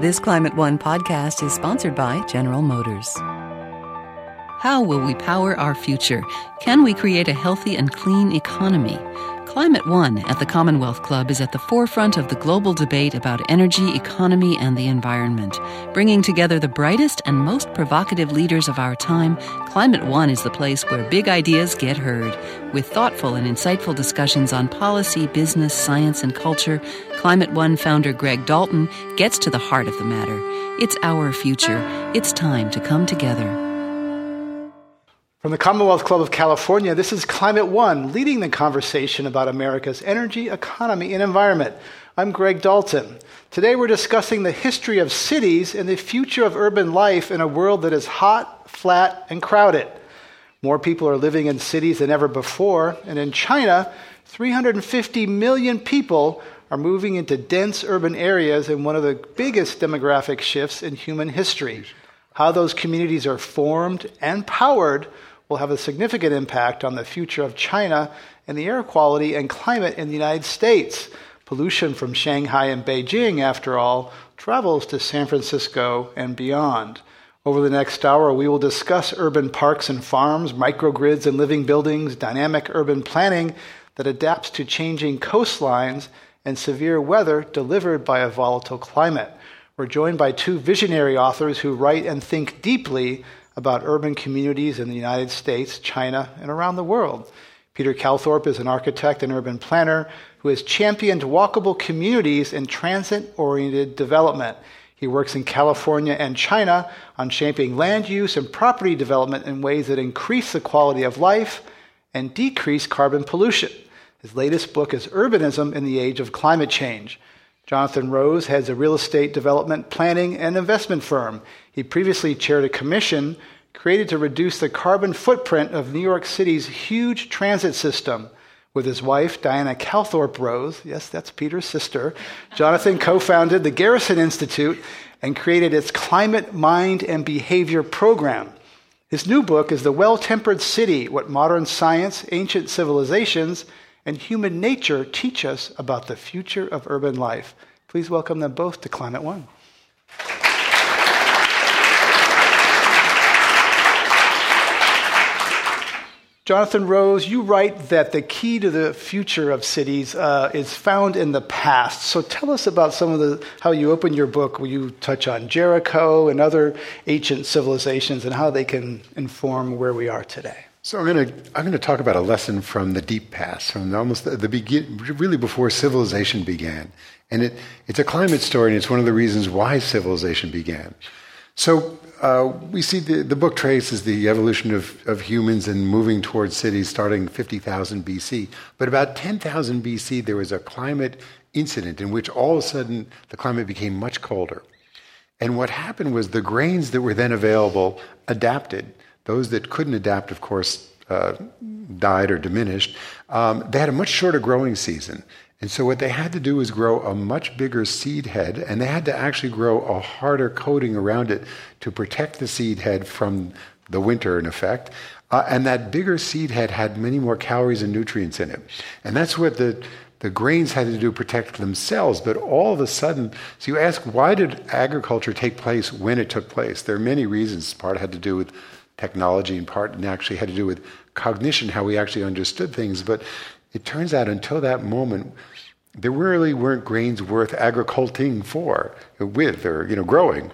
This Climate One podcast is sponsored by General Motors. How will we power our future? Can we create a healthy and clean economy? Climate One at the Commonwealth Club is at the forefront of the global debate about energy, economy, and the environment. Bringing together the brightest and most provocative leaders of our time, Climate One is the place where big ideas get heard. With thoughtful and insightful discussions on policy, business, science, and culture, Climate One founder Greg Dalton gets to the heart of the matter. It's our future. It's time to come together. From the Commonwealth Club of California, this is Climate One, leading the conversation about America's energy, economy, and environment. I'm Greg Dalton. Today we're discussing the history of cities and the future of urban life in a world that is hot, flat, and crowded. More people are living in cities than ever before, and in China, 350 million people are moving into dense urban areas in one of the biggest demographic shifts in human history. How those communities are formed and powered will have a significant impact on the future of China and the air quality and climate in the United States. Pollution from Shanghai and Beijing, after all, travels to San Francisco and beyond. Over the next hour, we will discuss urban parks and farms, microgrids and living buildings, dynamic urban planning that adapts to changing coastlines and severe weather delivered by a volatile climate. We're joined by two visionary authors who write and think deeply about urban communities in the United States, China, and around the world. Peter Calthorpe is an architect and urban planner who has championed walkable communities and transit-oriented development. He works in California and China on shaping land use and property development in ways that increase the quality of life and decrease carbon pollution. His latest book is Urbanism in the Age of Climate Change. Jonathan Rose heads a real estate development, planning, and investment firm. He previously chaired a commission created to reduce the carbon footprint of New York City's huge transit system. With his wife, Diana Calthorpe Rose, yes, that's Peter's sister, Jonathan co-founded the Garrison Institute and created its Climate, Mind, and Behavior program. His new book is The Well-Tempered City, What Modern Science, Ancient Civilizations, and Human Nature Teach Us About the Future of Urban Life. Please welcome them both to Climate One. Jonathan Rose, you write that the key to the future of cities is found in the past. So tell us about how you open your book where you touch on Jericho and other ancient civilizations and how they can inform where we are today. So I'm going to talk about a lesson from the deep past, from almost the begin, really before civilization began. And it's a climate story, and it's one of the reasons why civilization began. So we see the book traces the evolution of humans and moving towards cities starting 50,000 BC. But about 10,000 BC, there was a climate incident in which all of a sudden the climate became much colder. And what happened was the grains that were then available adapted. Those that couldn't adapt, of course, died or diminished. They had a much shorter growing season. And so what they had to do was grow a much bigger seed head, and they had to actually grow a harder coating around it to protect the seed head from the winter, in effect. And that bigger seed head had many more calories and nutrients in it. And that's what the grains had to do to protect themselves. But all of a sudden, so you ask, why did agriculture take place when it took place? There are many reasons. Part had to do with technology, and part actually had to do with cognition, how we actually understood things. But it turns out until that moment, there really weren't grains worth agriculting with, or growing.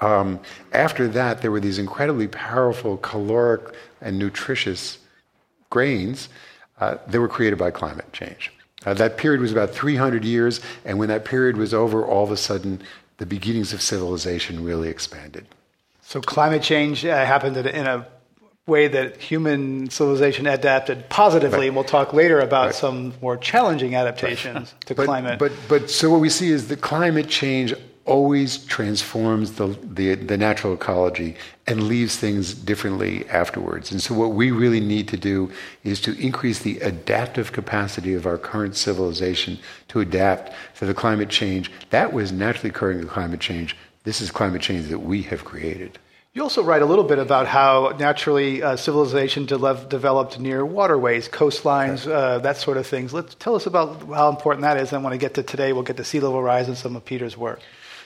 After that, there were these incredibly powerful, caloric, and nutritious grains that were created by climate change. That period was about 300 years, and when that period was over, all of a sudden, the beginnings of civilization really expanded. So climate change happened in a way that human civilization adapted positively, right. And we'll talk later about some more challenging adaptations to climate. But so what we see is that climate change always transforms the natural ecology and leaves things differently afterwards. And so what we really need to do is to increase the adaptive capacity of our current civilization to adapt to the climate change. That was naturally occurring in climate change. This is climate change that we have created. You also write a little bit about how naturally civilization developed near waterways, coastlines, that sort of things. Tell us about how important that is. And when I get to today, we'll get to sea level rise and some of Peter's work.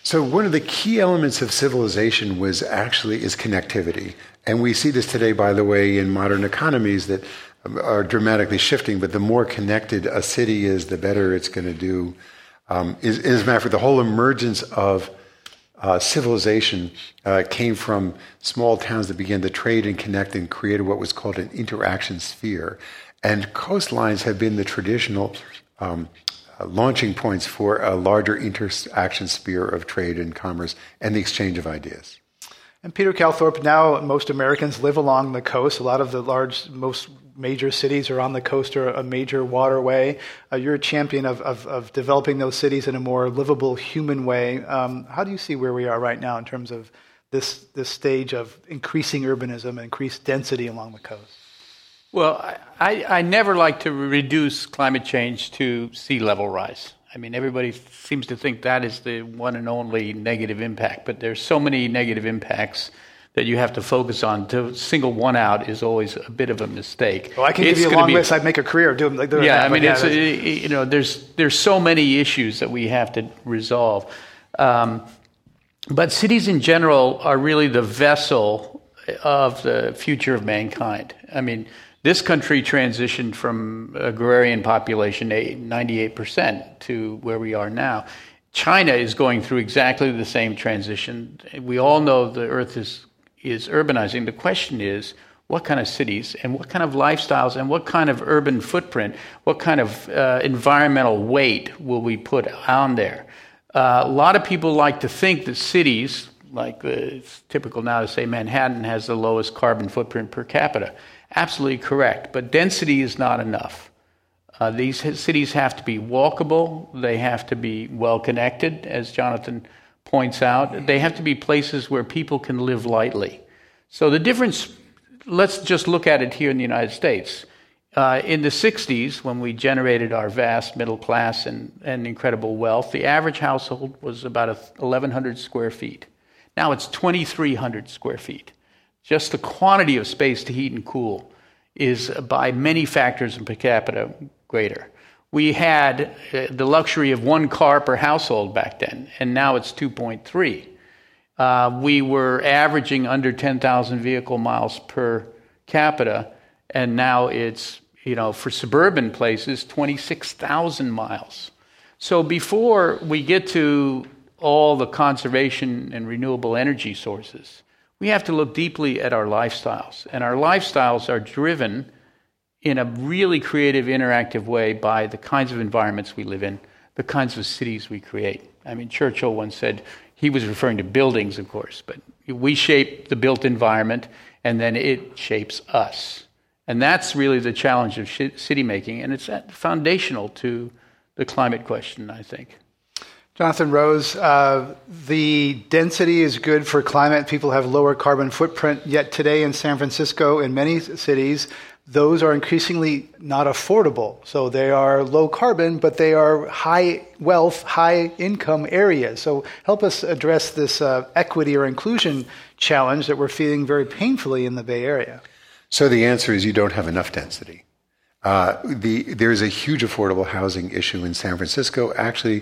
So one of the key elements of civilization is connectivity. And we see this today, by the way, in modern economies that are dramatically shifting, but the more connected a city is, the better it's going to do. As a matter of fact, the whole emergence of civilization came from small towns that began to trade and connect and created what was called an interaction sphere. And coastlines have been the traditional launching points for a larger interaction sphere of trade and commerce and the exchange of ideas. And Peter Calthorpe, now most Americans live along the coast. A lot of the most major cities are on the coast or a major waterway. You're a champion of developing those cities in a more livable, human way. How do you see where we are right now in terms of this stage of increasing urbanism and increased density along the coast? Well, I never like to reduce climate change to sea level rise. I mean, everybody seems to think that is the one and only negative impact, but there's so many negative impacts that you have to focus on. To single one out is always a bit of a mistake. Well, I can give you a long list. I'd make a career doing that. Yeah, I mean, there's so many issues that we have to resolve. But cities in general are really the vessel of the future of mankind. I mean, this country transitioned from agrarian population 98% to where we are now. China is going through exactly the same transition. We all know the Earth is urbanizing. The question is, what kind of cities and what kind of lifestyles and what kind of urban footprint, what kind of environmental weight will we put on there? A lot of people like to think that cities, like it's typical now to say Manhattan has the lowest carbon footprint per capita. Absolutely correct, but density is not enough. These cities have to be walkable. They have to be well-connected, as Jonathan points out. They have to be places where people can live lightly. So the difference, let's just look at it here in the United States. In the 60s, when we generated our vast middle class and incredible wealth, the average household was about 1,100 square feet. Now it's 2,300 square feet. Just the quantity of space to heat and cool is by many factors per capita greater. We had the luxury of one car per household back then, and now it's 2.3. We were averaging under 10,000 vehicle miles per capita, and now it's, for suburban places, 26,000 miles. So before we get to all the conservation and renewable energy sources, we have to look deeply at our lifestyles. And our lifestyles are driven in a really creative, interactive way by the kinds of environments we live in, the kinds of cities we create. I mean, Churchill once said, he was referring to buildings, of course, but we shape the built environment, and then it shapes us. And that's really the challenge of city making, and it's foundational to the climate question, I think. Jonathan Rose, the density is good for climate. People have lower carbon footprint, yet today in San Francisco, in many cities, those are increasingly not affordable. So they are low carbon, but they are high wealth, high income areas. So help us address this equity or inclusion challenge that we're feeling very painfully in the Bay Area. So the answer is you don't have enough density. There's a huge affordable housing issue in San Francisco. Actually,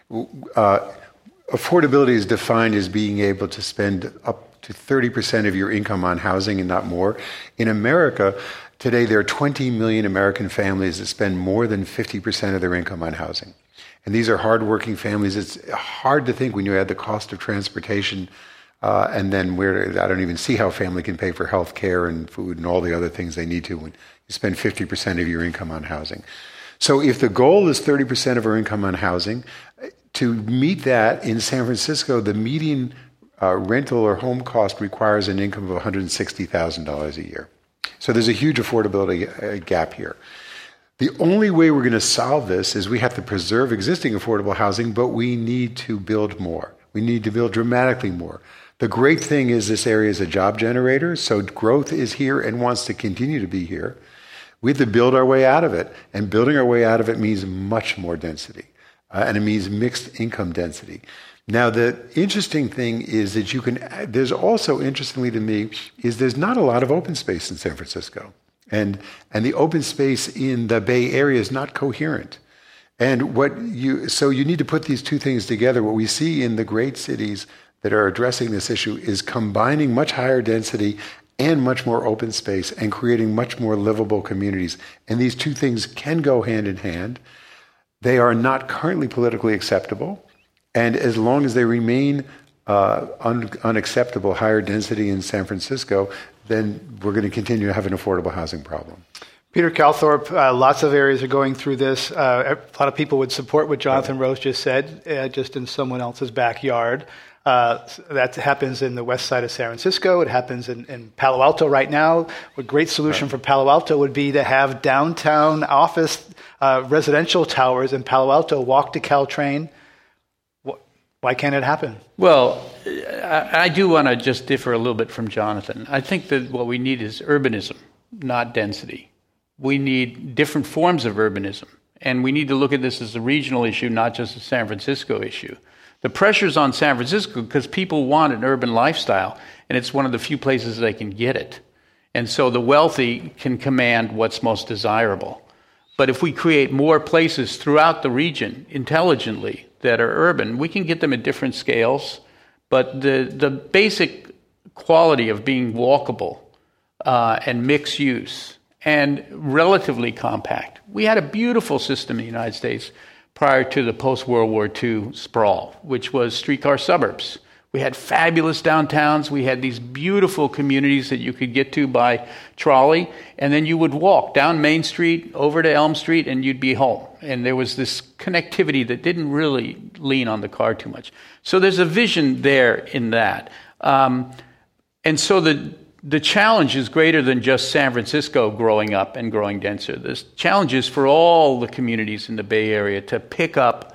affordability is defined as being able to spend up to 30% of your income on housing and not more. In America, today there are 20 million American families that spend more than 50% of their income on housing. And these are hardworking families. It's hard to think when you add the cost of transportation and then I don't even see how a family can pay for health care and food and all the other things they need to when you spend 50% of your income on housing. So if the goal is 30% of our income on housing, to meet that in San Francisco, the median rental or home cost requires an income of $160,000 a year. So there's a huge affordability gap here. The only way we're going to solve this is we have to preserve existing affordable housing, but we need to build more. We need to build dramatically more. The great thing is this area is a job generator, so growth is here and wants to continue to be here. We have to build our way out of it, and building our way out of it means much more density, and it means mixed income density. Now, the interesting thing is that there's also, interestingly to me, is there's not a lot of open space in San Francisco. And the open space in the Bay Area is not coherent. And so you need to put these two things together. What we see in the great cities that are addressing this issue is combining much higher density and much more open space and creating much more livable communities. And these two things can go hand in hand. They are not currently politically acceptable. And as long as they remain unacceptable, higher density in San Francisco, then we're going to continue to have an affordable housing problem. Peter Calthorpe, lots of areas are going through this. A lot of people would support what Jonathan Rose just said, just in someone else's backyard. That happens in the west side of San Francisco. It happens in Palo Alto right now. A great solution for Palo Alto would be to have downtown office residential towers in Palo Alto walk to Caltrain. Why can't it happen? Well, I do want to just differ a little bit from Jonathan. I think that what we need is urbanism, not density. We need different forms of urbanism. And we need to look at this as a regional issue, not just a San Francisco issue. The pressure's on San Francisco because people want an urban lifestyle, and it's one of the few places they can get it. And so the wealthy can command what's most desirable. But if we create more places throughout the region intelligently that are urban, we can get them at different scales. But the basic quality of being walkable and mixed use and relatively compact. We had a beautiful system in the United States prior to the post-World War II sprawl, which was streetcar suburbs. We had fabulous downtowns. We had these beautiful communities that you could get to by trolley, and then you would walk down Main Street over to Elm Street, and you'd be home. And there was this connectivity that didn't really lean on the car too much. So there's a vision there in that. And so the challenge is greater than just San Francisco growing up and growing denser. The challenge is for all the communities in the Bay Area to pick up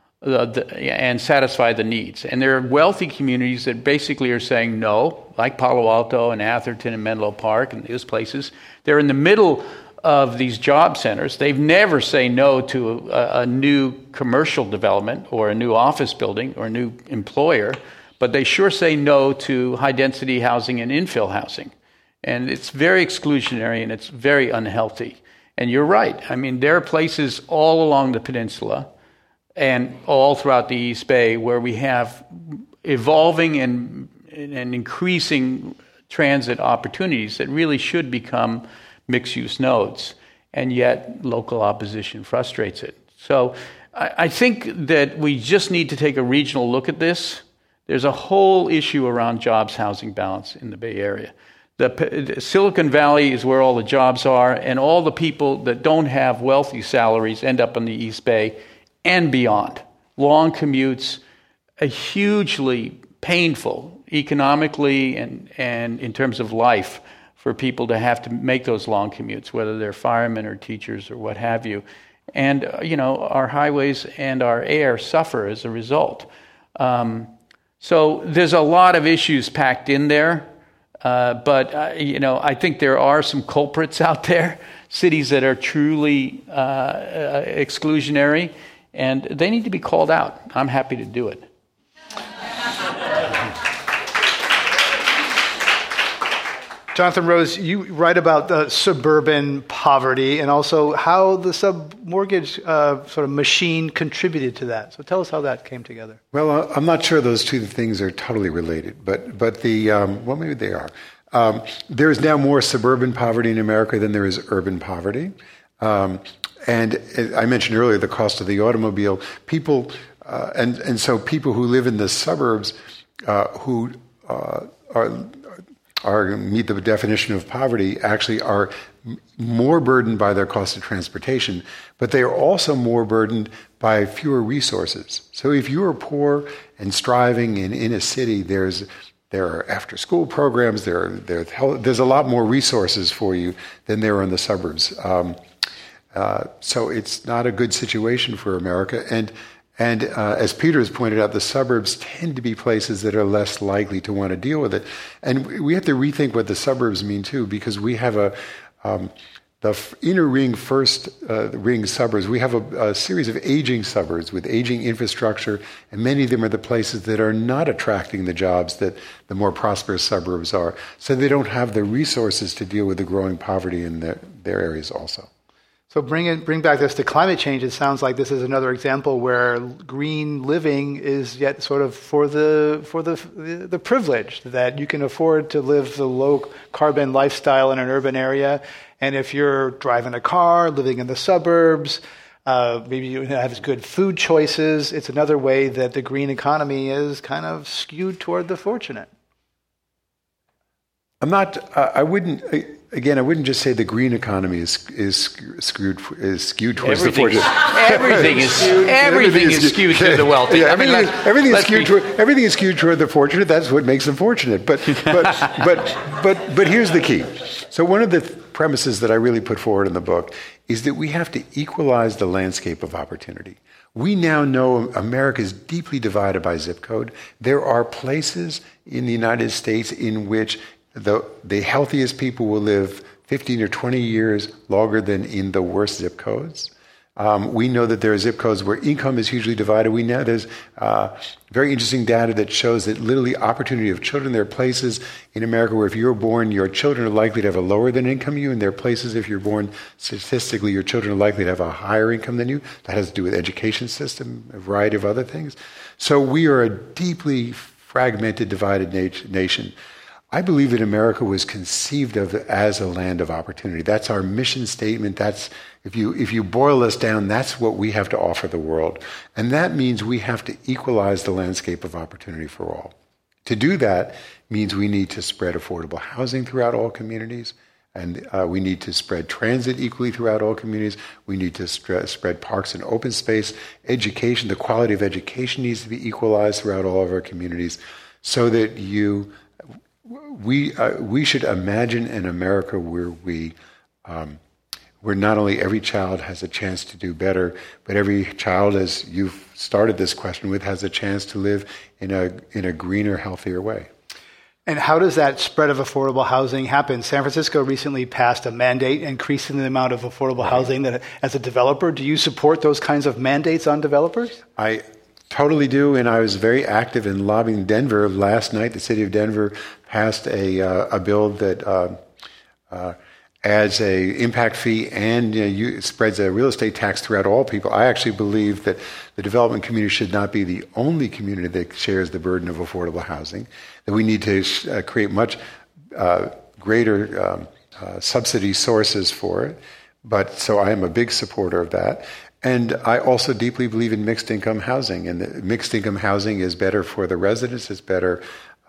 and satisfy the needs. And there are wealthy communities that basically are saying no, like Palo Alto and Atherton and Menlo Park and those places. They're in the middle of these job centers. They've never say no to a new commercial development or a new office building or a new employer, but they sure say no to high-density housing and infill housing. And it's very exclusionary and it's very unhealthy. And you're right. I mean, there are places all along the peninsula and all throughout the East Bay where we have evolving and increasing transit opportunities that really should become mixed-use nodes, and yet local opposition frustrates it. So I think that we just need to take a regional look at this. There's a whole issue around jobs-housing balance in the Bay Area. The Silicon Valley is where all the jobs are, and all the people that don't have wealthy salaries end up in the East Bay and beyond. Long commutes, a hugely painful economically and in terms of life for people to have to make those long commutes, whether they're firemen or teachers or what have you. And, our highways and our air suffer as a result. So there's a lot of issues packed in there. But I think there are some culprits out there, cities that are truly exclusionary, and they need to be called out. I'm happy to do it. Jonathan Rose, you write about the suburban poverty and also how the sub-mortgage sort of machine contributed to that. So tell us how that came together. Well, I'm not sure those two things are totally related, but well, maybe they are. There is now more suburban poverty in America than there is urban poverty. And I mentioned earlier the cost of the automobile. People, and so people who live in the suburbs who meet the definition of poverty actually are more burdened by their cost of transportation, but they are also more burdened by fewer resources. So if you are poor and striving in a city, there are after-school programs, there's a lot more resources for you than there are in the suburbs. So it's not a good situation for America. And as Peter has pointed out, the suburbs tend to be places that are less likely to want to deal with it. And we have to rethink what the suburbs mean too, because we have the inner ring, first ring suburbs. We have a series of aging suburbs with aging infrastructure, and many of them are the places that are not attracting the jobs that the more prosperous suburbs are. So they don't have the resources to deal with the growing poverty in their areas also. So bring back this to climate change. It sounds like this is another example where green living is yet sort of for the privileged, that you can afford to live the low carbon lifestyle in an urban area. And if you're driving a car, living in the suburbs, maybe you have good food choices, it's another way that the green economy is kind of skewed toward the fortunate. I wouldn't just say the green economy is skewed towards the fortunate. Everything is skewed to the wealthy. Yeah, everything is skewed toward the fortunate. That's what makes them fortunate. But here's the key. So one of the premises that I really put forward in the book is that we have to equalize the landscape of opportunity. We now know America is deeply divided by zip code. There are places in the United States in which the healthiest people will live 15 or 20 years longer than in the worst zip codes. We know that there are zip codes where income is hugely divided. We know there's very interesting data that shows that literally opportunity of children, there are places in America where if you're born, your children are likely to have a lower than income than you, and there are places if you're born, statistically, your children are likely to have a higher income than you. That has to do with education system, a variety of other things. So we are a deeply fragmented, divided nation. I believe that America was conceived of as a land of opportunity. That's our mission statement. That's, if you boil us down, that's what we have to offer the world. And that means we have to equalize the landscape of opportunity for all. To do that means we need to spread affordable housing throughout all communities, and we need to spread transit equally throughout all communities. We need to spread parks and open space. Education, the quality of education needs to be equalized throughout all of our communities so that we should imagine an America where not only every child has a chance to do better, but every child, as you've started this question with, has a chance to live in a greener, healthier way. And how does that spread of affordable housing happen? San Francisco recently passed a mandate increasing the amount of affordable housing that, as a developer, do you support those kinds of mandates on developers? I totally do, and I was very active in lobbying Denver. Last night, the city of Denver passed a bill that adds a impact fee and spreads a real estate tax throughout all people. I actually believe that the development community should not be the only community that shares the burden of affordable housing, that we need to create much greater subsidy sources for it. So I am a big supporter of that. And I also deeply believe in mixed income housing, and mixed income housing is better for the residents. It's better.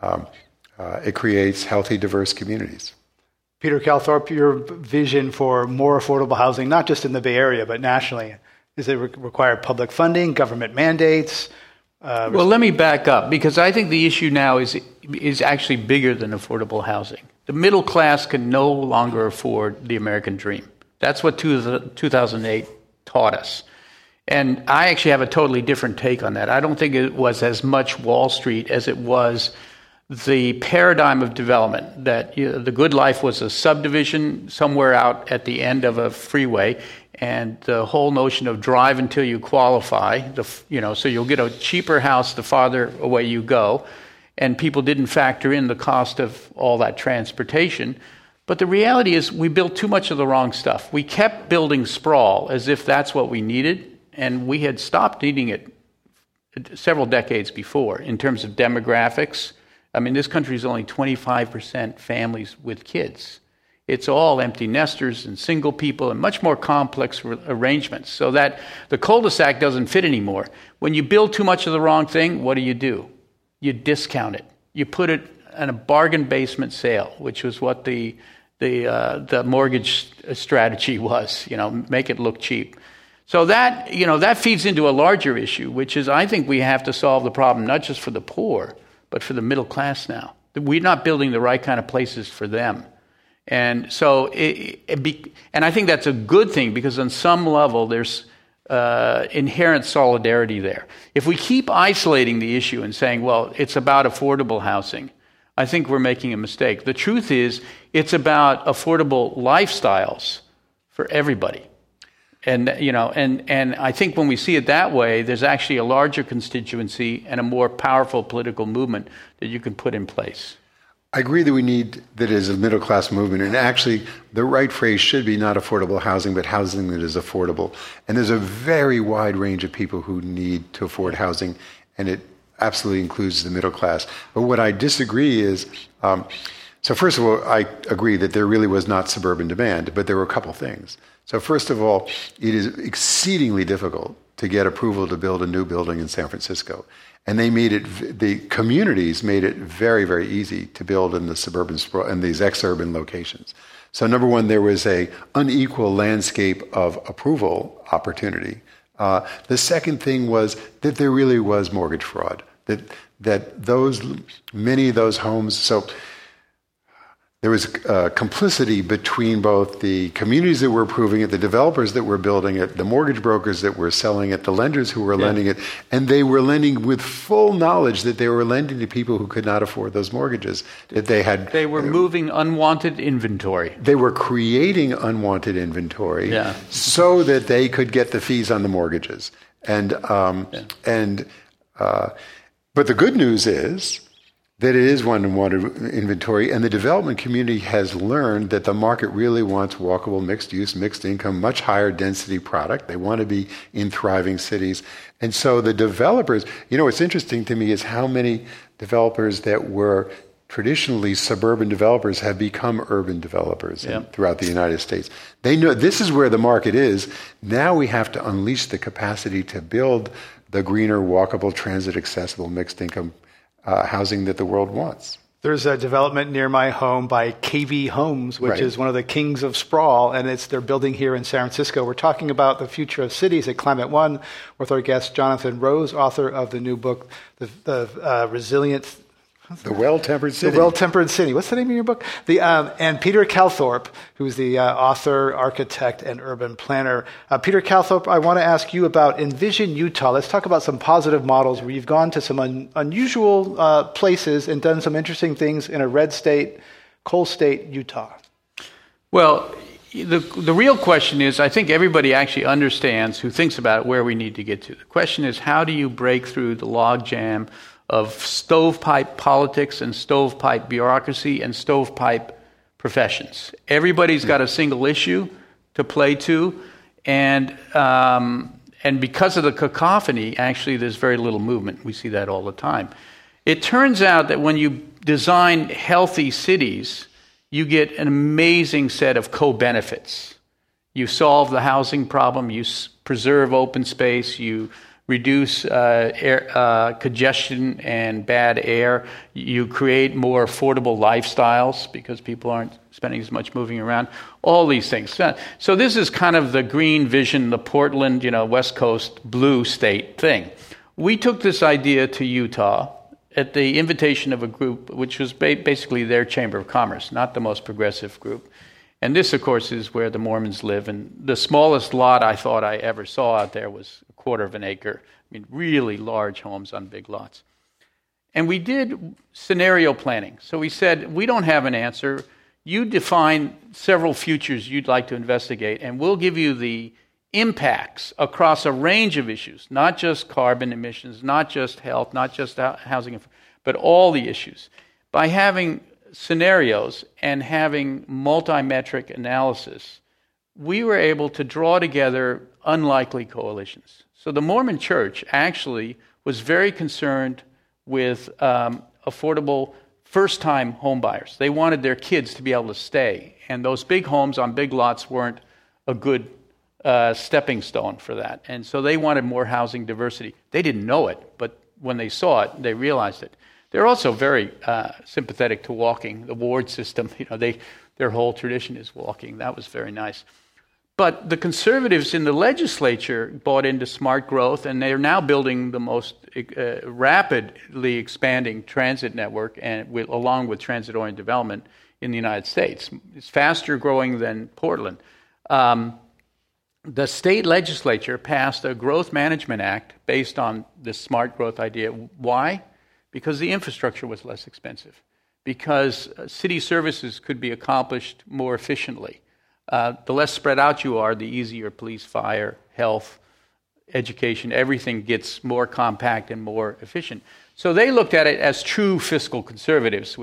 It creates healthy, diverse communities. Peter Calthorpe, your vision for more affordable housing, not just in the Bay Area, but nationally, does it require public funding, government mandates? Well, let me back up, because I think the issue now is actually bigger than affordable housing. The middle class can no longer afford the American dream. That's what 2008 taught us. And I actually have a totally different take on that. I don't think it was as much Wall Street as it was the paradigm of development, that the good life was a subdivision somewhere out at the end of a freeway, and the whole notion of drive until you qualify, so you'll get a cheaper house the farther away you go, and people didn't factor in the cost of all that transportation. But the reality is we built too much of the wrong stuff. We kept building sprawl as if that's what we needed, and we had stopped needing it several decades before in terms of demographics. I mean, this country is only 25% families with kids. It's all empty nesters and single people and much more complex arrangements, so that the cul-de-sac doesn't fit anymore. When you build too much of the wrong thing, what do? You discount it. You put it in a bargain basement sale, which was what the mortgage strategy was, make it look cheap. So that feeds into a larger issue, which is I think we have to solve the problem not just for the poor, but for the middle class now. We're not building the right kind of places for them. And so, and I think that's a good thing, because on some level there's inherent solidarity there. If we keep isolating the issue and saying, well, it's about affordable housing, I think we're making a mistake. The truth is, it's about affordable lifestyles for everybody. And and I think when we see it that way, there's actually a larger constituency and a more powerful political movement that you can put in place. I agree that we need that as a middle class movement, and actually the right phrase should be not affordable housing, but housing that is affordable. And there's a very wide range of people who need to afford housing, and it absolutely includes the middle class. But what I disagree is, so first of all, I agree that there really was not suburban demand, but there were a couple things. So first of all, it is exceedingly difficult to get approval to build a new building in San Francisco. And the communities made it very, very easy to build in the suburban, in these ex-urban locations. So number one, there was a unequal landscape of approval opportunity. The second thing was that there really was mortgage fraud. Many of those homes, so there was complicity between both the communities that were approving it, the developers that were building it, the mortgage brokers that were selling it, the lenders who were lending it, and they were lending with full knowledge that they were lending to people who could not afford those mortgages. They were moving unwanted inventory. They were creating unwanted inventory so that they could get the fees on the mortgages. But the good news is that it is one unwanted inventory, and the development community has learned that the market really wants walkable, mixed-use, mixed-income, much higher density product. They want to be in thriving cities. And so the developers, what's interesting to me is how many developers that were traditionally suburban developers have become urban developers throughout the United States. They know this is where the market is. Now we have to unleash the capacity to build the greener, walkable, transit-accessible, mixed-income housing that the world wants. There's a development near my home by KV Homes, which is one of the kings of sprawl, and they're building here in San Francisco. We're talking about the future of cities at Climate One with our guest Jonathan Rose, author of the new book, The Resilient... The Well-Tempered City. The Well-Tempered City. What's the name of your book? And Peter Calthorpe, who's the author, architect, and urban planner. Peter Calthorpe, I want to ask you about Envision Utah. Let's talk about some positive models where you've gone to some unusual places and done some interesting things in a red state, coal state, Utah. Well, the real question is, I think everybody actually understands who thinks about where we need to get to. The question is, how do you break through the logjam of stovepipe politics and stovepipe bureaucracy and stovepipe professions? Everybody's got a single issue to play to, and because of the cacophony, actually there's very little movement. We see that all the time. It turns out that when you design healthy cities, you get an amazing set of co-benefits. You solve the housing problem, you preserve open space, you reduce air congestion and bad air. You create more affordable lifestyles because people aren't spending as much moving around. All these things. So this is kind of the green vision, the Portland, West Coast blue state thing. We took this idea to Utah at the invitation of a group which was basically their Chamber of Commerce, not the most progressive group. And this, of course, is where the Mormons live. And the smallest lot I thought I ever saw out there was a quarter of an acre. I mean, really large homes on big lots. And we did scenario planning. So we said, we don't have an answer. You define several futures you'd like to investigate, and we'll give you the impacts across a range of issues, not just carbon emissions, not just health, not just housing, but all the issues. By having scenarios and having multi-metric analysis, we were able to draw together unlikely coalitions. So the Mormon Church actually was very concerned with affordable first-time home buyers. They wanted their kids to be able to stay, and those big homes on big lots weren't a good stepping stone for that. And so they wanted more housing diversity. They didn't know it, but when they saw it, they realized it. They're also very sympathetic to walking. The ward system, their whole tradition is walking. That was very nice. But the conservatives in the legislature bought into smart growth, and they are now building the most rapidly expanding transit network, and along with transit-oriented development in the United States. It's faster growing than Portland. The state legislature passed a Growth Management Act based on this smart growth idea. Why? Because the infrastructure was less expensive, because city services could be accomplished more efficiently. The less spread out you are, the easier police, fire, health, education, everything gets more compact and more efficient. So they looked at it as true fiscal conservatives, which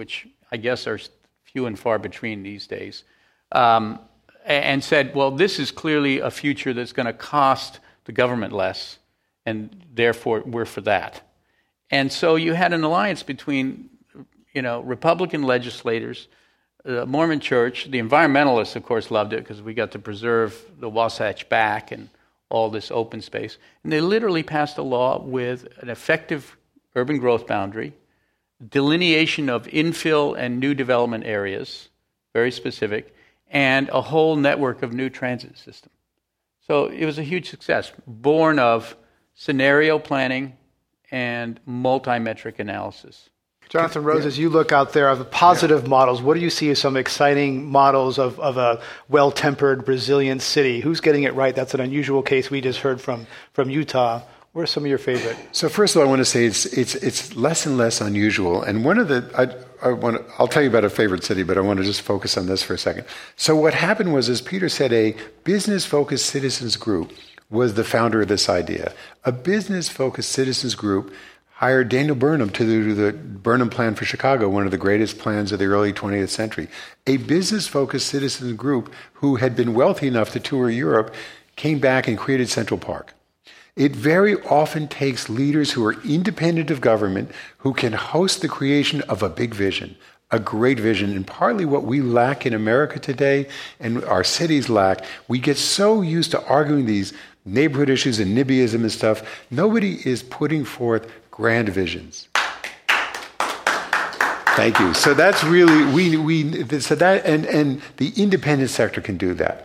I guess are few and far between these days, and said, well, this is clearly a future that's going to cost the government less, and therefore we're for that. And so you had an alliance between, Republican legislators, the Mormon Church. The environmentalists, of course, loved it because we got to preserve the Wasatch Back and all this open space. And they literally passed a law with an effective urban growth boundary, delineation of infill and new development areas, very specific, and a whole network of new transit system. So it was a huge success, born of scenario planning and multi-metric analysis. Jonathan Rose, as you look out there of the positive models, what do you see as some exciting models of a well-tempered, resilient city? Who's getting it right? That's an unusual case we just heard from Utah. What are some of your favorite? So first of all, I want to say it's less and less unusual. And one of the I'll tell you about a favorite city, but I want to just focus on this for a second. So what happened was, as Peter said, a business-focused citizens group was the founder of this idea. A business-focused citizens group hired Daniel Burnham to do the Burnham Plan for Chicago, one of the greatest plans of the early 20th century. A business-focused citizens group who had been wealthy enough to tour Europe came back and created Central Park. It very often takes leaders who are independent of government, who can host the creation of a big vision, a great vision. And partly what we lack in America today and our cities lack, we get so used to arguing these neighborhood issues and NIMBYism and stuff. Nobody is putting forth grand visions. Thank you. So that's really, and the independent sector can do that.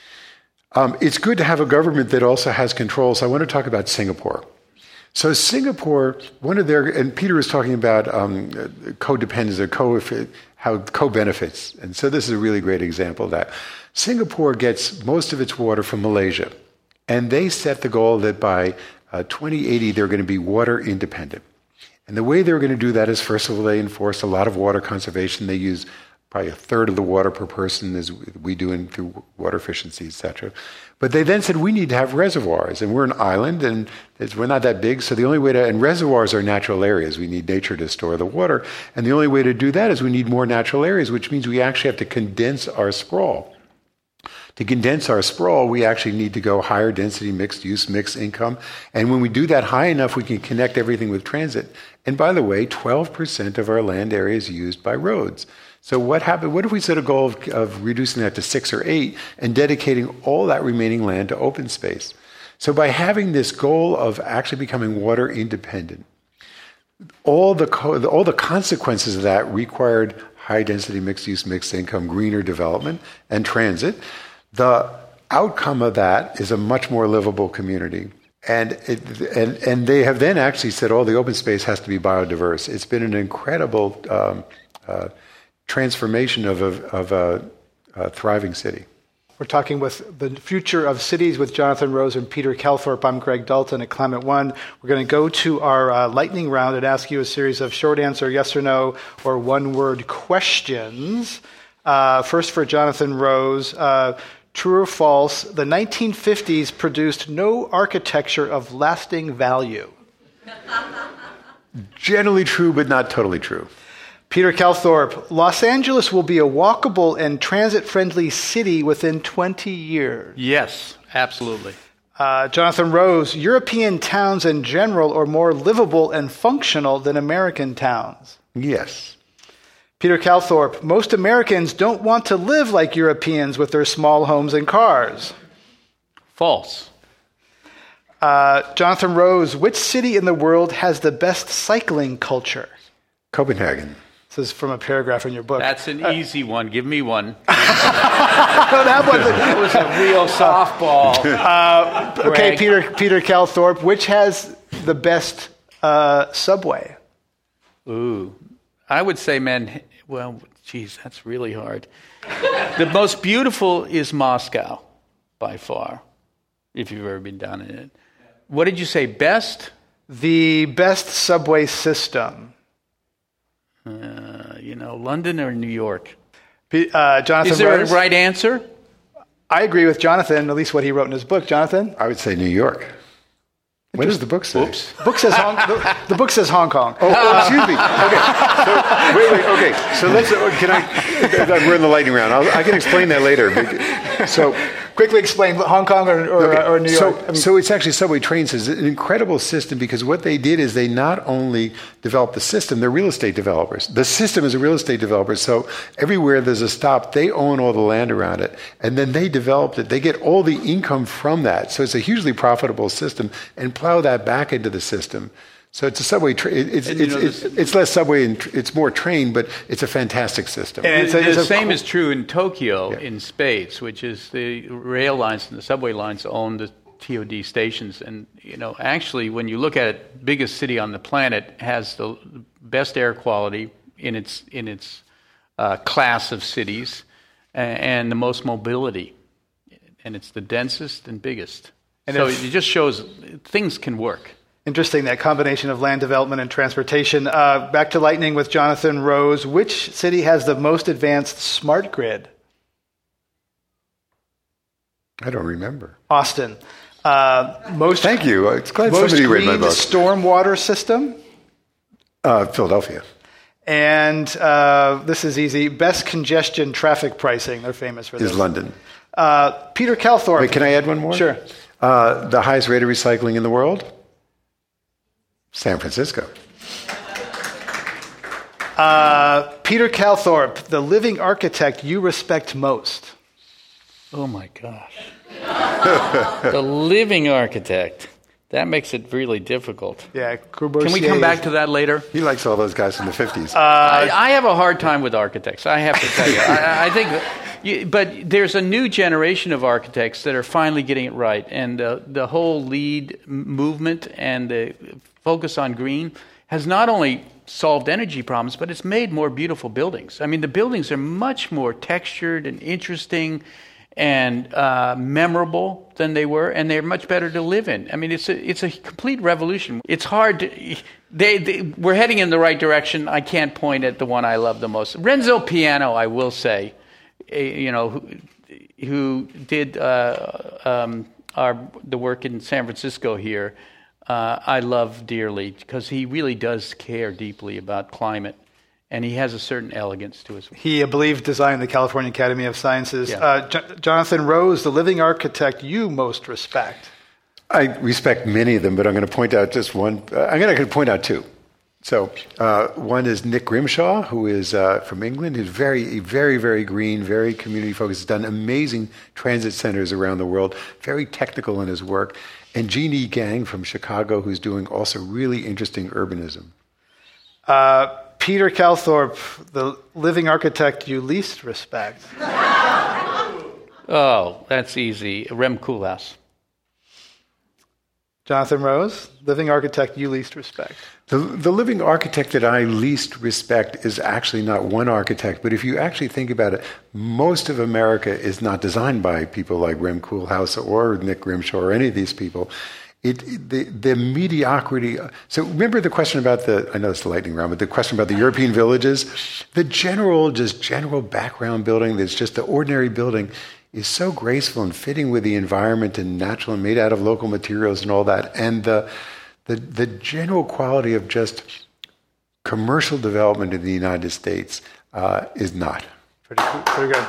It's good to have a government that also has control. So I want to talk about Singapore. So Singapore, and Peter was talking about codependence or how co-benefits. And so this is a really great example of that. Singapore gets most of its water from Malaysia. And they set the goal that by 2080, they're going to be water independent. And the way they're going to do that is, first of all, they enforce a lot of water conservation. They use probably a third of the water per person as we do through water efficiency, et cetera. But they then said, we need to have reservoirs. And we're an island, and we're not that big, so the only way and reservoirs are natural areas. We need nature to store the water. And the only way to do that is we need more natural areas, which means we actually have to condense our sprawl. To condense our sprawl, we actually need to go higher density, mixed use, mixed income. And when we do that high enough, we can connect everything with transit. And by the way, 12% of our land area is used by roads. So what happened? What if we set a goal of reducing that to 6 or 8 and dedicating all that remaining land to open space? So by having this goal of actually becoming water independent, all the consequences of that required high density, mixed use, mixed income, greener development, and transit. The outcome of that is a much more livable community. And they have then actually said, the open space has to be biodiverse. It's been an incredible transformation of a thriving city. We're talking with the future of cities with Jonathan Rose and Peter Calthorpe. I'm Greg Dalton at Climate One. We're going to go to our lightning round and ask you a series of short answer, yes or no, or one-word questions. First for Jonathan Rose. True or false, the 1950s produced no architecture of lasting value? Generally true, but not totally true. Peter Calthorpe, Los Angeles will be a walkable and transit-friendly city within 20 years. Yes, absolutely. Jonathan Rose, European towns in general are more livable and functional than American towns. Yes. Peter Calthorpe, most Americans don't want to live like Europeans with their small homes and cars. False. Jonathan Rose, which city in the world has the best cycling culture? Copenhagen. This is from a paragraph in your book. That's an easy one. Give me one. I don't have one. That was a real softball. Okay, Peter Calthorpe, which has the best subway? Ooh, I would say, that's really hard. The most beautiful is Moscow, by far, if you've ever been down in it. What did you say, best? The best subway system. London or New York? Jonathan Is there Rose? a right answer? I agree with Jonathan, at least what he wrote in his book. Jonathan? I would say New York. What does the book say? Oops. The book says Hong Kong. Oh, excuse me. Okay. Wait. Okay. So we're in the lightning round. I can explain that later. So quickly explain Hong Kong or New York. So it's actually subway trains is an incredible system because what they did is they not only developed the system, they're real estate developers. The system is a real estate developer. So everywhere there's a stop, they own all the land around it. And then they developed it. They get all the income from that. So it's a hugely profitable system and plow that back into the system. So it's a subway. It's less subway and it's more train, but it's a fantastic system. And the same is true in Tokyo in spades, which is the rail lines and the subway lines own the TOD stations. And actually, when you look at it, biggest city on the planet has the best air quality in its class of cities, and the most mobility, and it's the densest and biggest. And so it just shows things can work. Interesting, that combination of land development and transportation. Back to lightning with Jonathan Rose. Which city has the most advanced smart grid? I don't remember. Austin. Thank you. It's glad somebody read my book. Most green stormwater system? Philadelphia. And this is easy. Best congestion traffic pricing. They're famous for this. Is London. Peter Calthorpe. Wait, can I add one more? Sure. The highest rate of recycling in the world? San Francisco. Peter Calthorpe, the living architect you respect most. Oh my gosh. The living architect. That makes it really difficult. Yeah, Can we come back to that later? He likes all those guys from the 50s. I have a hard time with architects, I have to tell you. I think, but there's a new generation of architects that are finally getting it right. And the whole LEED movement and the focus on green has not only solved energy problems, but it's made more beautiful buildings. I mean, the buildings are much more textured and interesting and memorable than they were, and they're much better to live in. I mean, it's a complete revolution. It's hard to... we're heading in the right direction. I can't point at the one I love the most. Renzo Piano, I will say, who did the work in San Francisco here, I love dearly because he really does care deeply about climate, and he has a certain elegance to his work. He, I believe, designed the California Academy of Sciences. Yeah. Jonathan Rose, the living architect you most respect. I respect many of them, but I'm going to point out just one. I'm going to point out two. So one is Nick Grimshaw, who is from England. He's very, very, very green, very community-focused. He's done amazing transit centers around the world, very technical in his work. And Jeannie Gang from Chicago, who's doing also really interesting urbanism. Peter Calthorpe, the living architect you least respect. Oh, that's easy. Rem Koolhaas. Jonathan Rose, living architect you least respect. The living architect that I least respect is actually not one architect, but if you actually think about it, most of America is not designed by people like Rem Koolhaas or Nick Grimshaw or any of these people. The mediocrity. So remember the question about I know it's the lightning round, but the question about the European villages, the general background building that's just the ordinary building is so graceful and fitting with the environment and natural and made out of local materials and all that. And the general quality of just commercial development in the United States is not. Pretty good.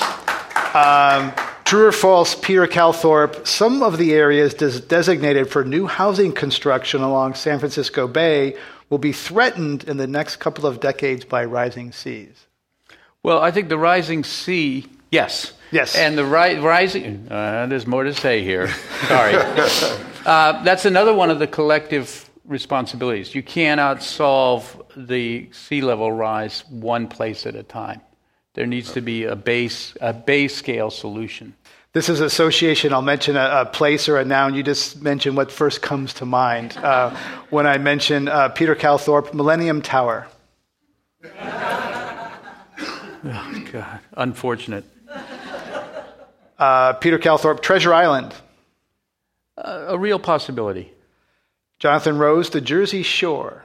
True or false, Peter Calthorpe, some of the areas designated for new housing construction along San Francisco Bay will be threatened in the next couple of decades by rising seas. Well, I think the rising sea, yes. Yes. And the rising, there's more to say here. Sorry. That's another one of the collective responsibilities. You cannot solve the sea level rise one place at a time. There needs to be a base scale solution. This is association. I'll mention a place or a noun. You just mention what first comes to mind. When I mention Peter Calthorpe, Millennium Tower. Oh, God. Unfortunate. Peter Calthorpe, Treasure Island. A real possibility. Jonathan Rose, the Jersey Shore.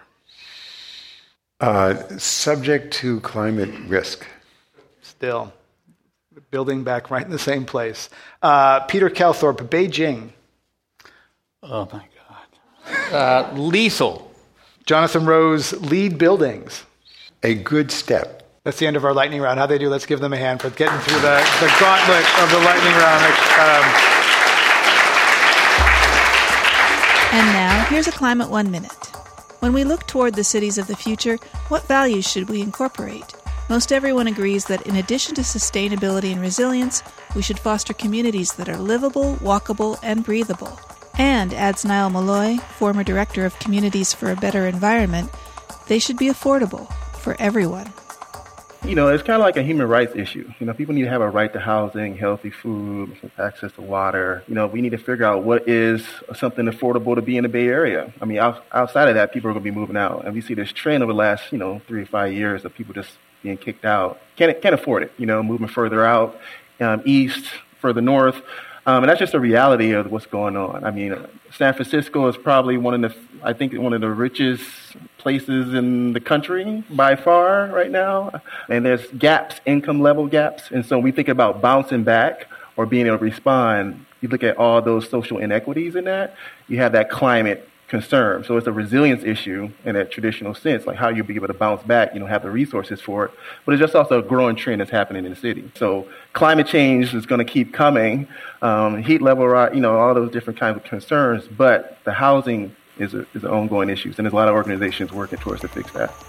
Subject to climate risk. Still. Building back right in the same place. Peter Calthorpe, Beijing. Oh, my God. Lethal. Jonathan Rose, LEED buildings. a good step. That's the end of our lightning round. How'd they do? Let's give them a hand for getting through the gauntlet of the lightning round. And now, here's a Climate 1 Minute. When we look toward the cities of the future, what values should we incorporate? Most everyone agrees that in addition to sustainability and resilience, we should foster communities that are livable, walkable, and breathable. And, adds Niall Molloy, former director of Communities for a Better Environment, they should be affordable for everyone. It's kind of like a human rights issue. People need to have a right to housing, healthy food, access to water. We need to figure out what is something affordable to be in the Bay Area. I mean, outside of that, people are going to be moving out. And we see this trend over the last, 3 to 5 years of people just being kicked out. Can't afford it, moving further out, east, further north. And that's just a reality of what's going on. I mean, San Francisco is probably one of the richest places in the country by far right now. And there's gaps, income level gaps. And so when we think about bouncing back or being able to respond, you look at all those social inequities in that, you have that climate concern. So it's a resilience issue in that traditional sense, like how you'll be able to bounce back, have the resources for it. But it's just also a growing trend that's happening in the city. So climate change is going to keep coming, heat level, all those different kinds of concerns. But the housing is an ongoing issue, and there's a lot of organizations working towards to fix that.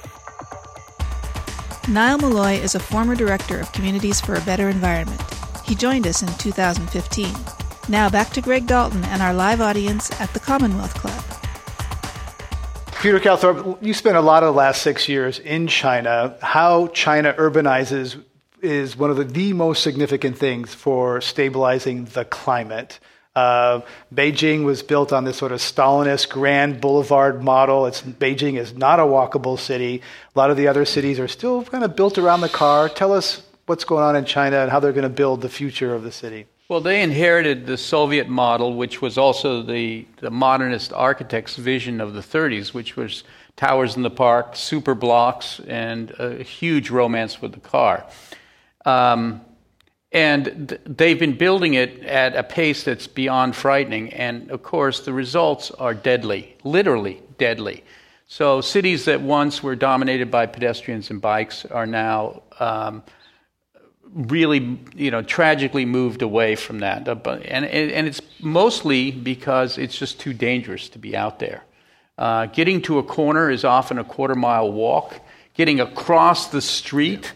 Niall Molloy is a former director of Communities for a Better Environment. He joined us in 2015. Now back to Greg Dalton and our live audience at the Commonwealth Club. Peter Calthorpe, you spent a lot of the last 6 years in China. How China urbanizes is one of the most significant things for stabilizing the climate. Beijing was built on this sort of Stalinist grand boulevard model. Beijing is not a walkable city. A lot of the other cities are still kind of built around the car. Tell us what's going on in China and how they're going to build the future of the city. Well, they inherited the Soviet model, which was also the modernist architect's vision of the 30s, which was towers in the park, super blocks, and a huge romance with the car. And they've been building it at a pace that's beyond frightening. And, of course, the results are deadly, literally deadly. So cities that once were dominated by pedestrians and bikes are now really, tragically moved away from that. And it's mostly because it's just too dangerous to be out there. Getting to a corner is often a quarter-mile walk. Getting across the street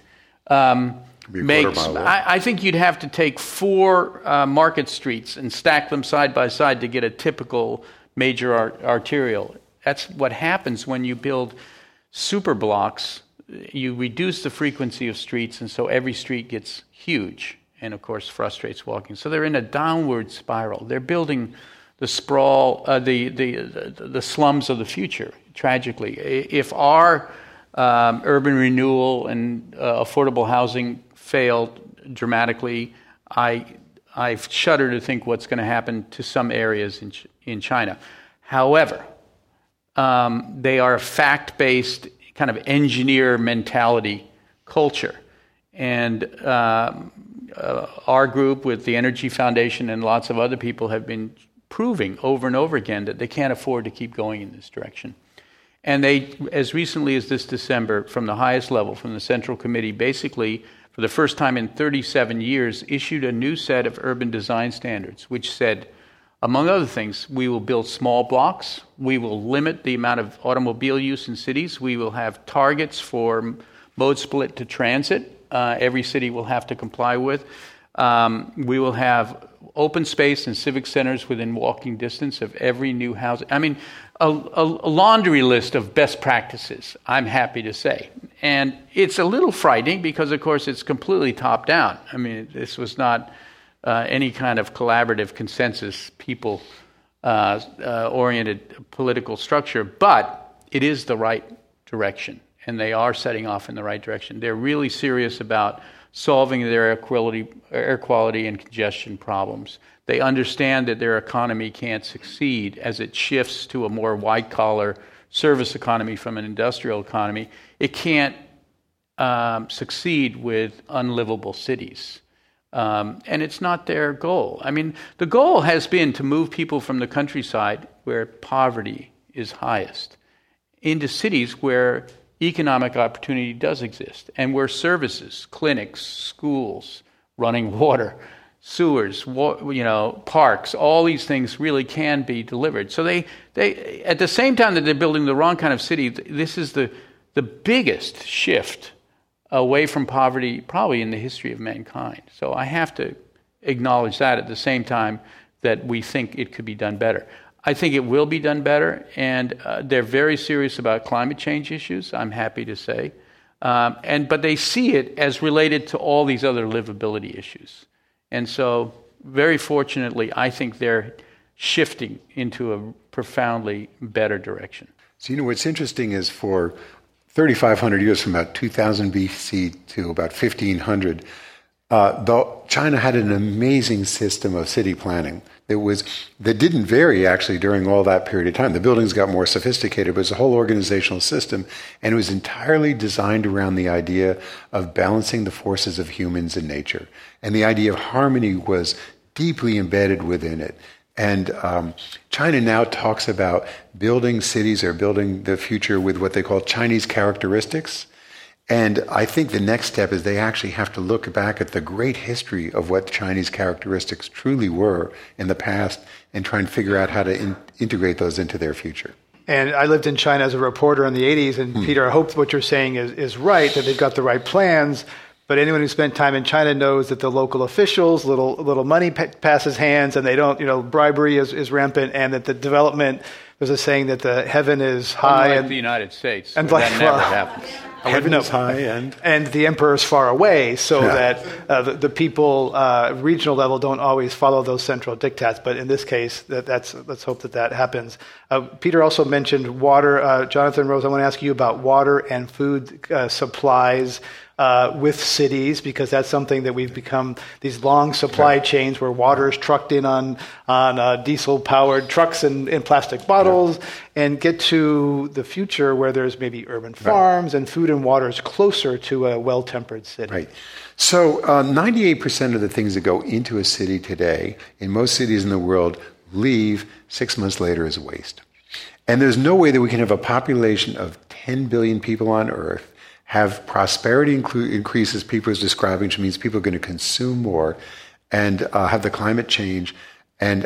I think you'd have to take 4 market streets and stack them side by side to get a typical major arterial. That's what happens when you build super blocks. You reduce the frequency of streets, and so every street gets huge and, of course, frustrates walking. So they're in a downward spiral. They're building the sprawl, the slums of the future, tragically. If our urban renewal and affordable housing failed dramatically, I shudder to think what's going to happen to some areas in China. However, they are a fact-based kind of engineer mentality culture. And our group with the Energy Foundation and lots of other people have been proving over and over again that they can't afford to keep going in this direction. And they, as recently as this December, from the highest level, from the Central Committee, basically, for the first time in 37 years, issued a new set of urban design standards, which said, among other things, we will build small blocks, we will limit the amount of automobile use in cities, we will have targets for mode split to transit, every city will have to comply with. We will have open space and civic centers within walking distance of every new house. I mean, a laundry list of best practices, I'm happy to say. And it's a little frightening because, of course, it's completely top-down. I mean, this was not any kind of collaborative consensus, people-oriented political structure, but it is the right direction, and they are setting off in the right direction. They're really serious about solving their air quality and congestion problems. They understand that their economy can't succeed as it shifts to a more white-collar service economy from an industrial economy. It can't succeed with unlivable cities. And it's not their goal. I mean, the goal has been to move people from the countryside, where poverty is highest, into cities where economic opportunity does exist, and where services, clinics, schools, running water, sewers, parks, all these things really can be delivered. So they at the same time that they're building the wrong kind of city, this is the biggest shift away from poverty probably in the history of mankind. So I have to acknowledge that at the same time that we think it could be done better. I think it will be done better, and they're very serious about climate change issues, I'm happy to say. But they see it as related to all these other livability issues. And so, very fortunately, I think they're shifting into a profoundly better direction. So, what's interesting is for 3,500 years, from about 2000 BC to about 1500, China had an amazing system of city planning that didn't vary actually during all that period of time. The buildings got more sophisticated, but it was a whole organizational system, and it was entirely designed around the idea of balancing the forces of humans and nature. And the idea of harmony was deeply embedded within it. And China now talks about building cities or building the future with what they call Chinese characteristics. And I think the next step is they actually have to look back at the great history of what Chinese characteristics truly were in the past and try and figure out how to integrate those into their future. And I lived in China as a reporter in the 80s, and Peter, I hope what you're saying is right, that they've got the right plans. But anyone who spent time in China knows that the local officials, little money passes hands, and they don't, bribery is rampant, and that the development, there's a saying that the heaven is high. Unlike and the United States, and that never happens. Heaven is high and the emperor is far away, so that the people regional level don't always follow those central diktats. But in this case, let's hope that happens. Peter also mentioned water. Jonathan Rose, I want to ask you about water and food supplies with cities, because that's something that we've become, these long supply chains where water is trucked in on diesel-powered trucks and plastic bottles, and get to the future where there's maybe urban farms and food and water is closer to a well-tempered city. Right. So 98% of the things that go into a city today, in most cities in the world, leave 6 months later as waste. And there's no way that we can have a population of 10 billion people on Earth, have prosperity increases, people is describing, which means people are going to consume more, and have the climate change, and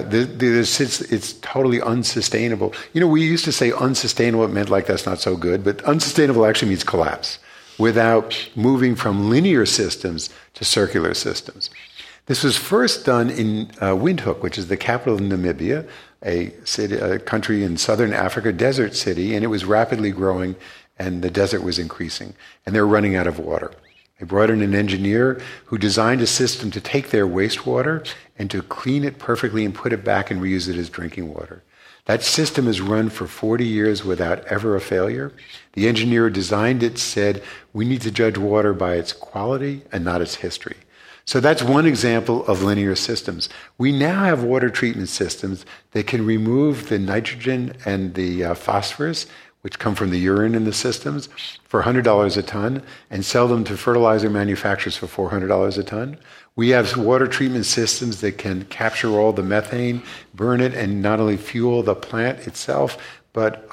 it's totally unsustainable. We used to say unsustainable, it meant like that's not so good, but unsustainable actually means collapse, without moving from linear systems to circular systems. This was first done in Windhoek, which is the capital of Namibia, a country in southern Africa, desert city, and it was rapidly growing, and the desert was increasing, and they were running out of water. They brought in an engineer who designed a system to take their wastewater and to clean it perfectly and put it back and reuse it as drinking water. That system has run for 40 years without ever a failure. The engineer who designed it said, we need to judge water by its quality and not its history. So that's one example of linear systems. We now have water treatment systems that can remove the nitrogen and the phosphorus, which come from the urine in the systems, for $100 a ton, and sell them to fertilizer manufacturers for $400 a ton. We have water treatment systems that can capture all the methane, burn it, and not only fuel the plant itself, but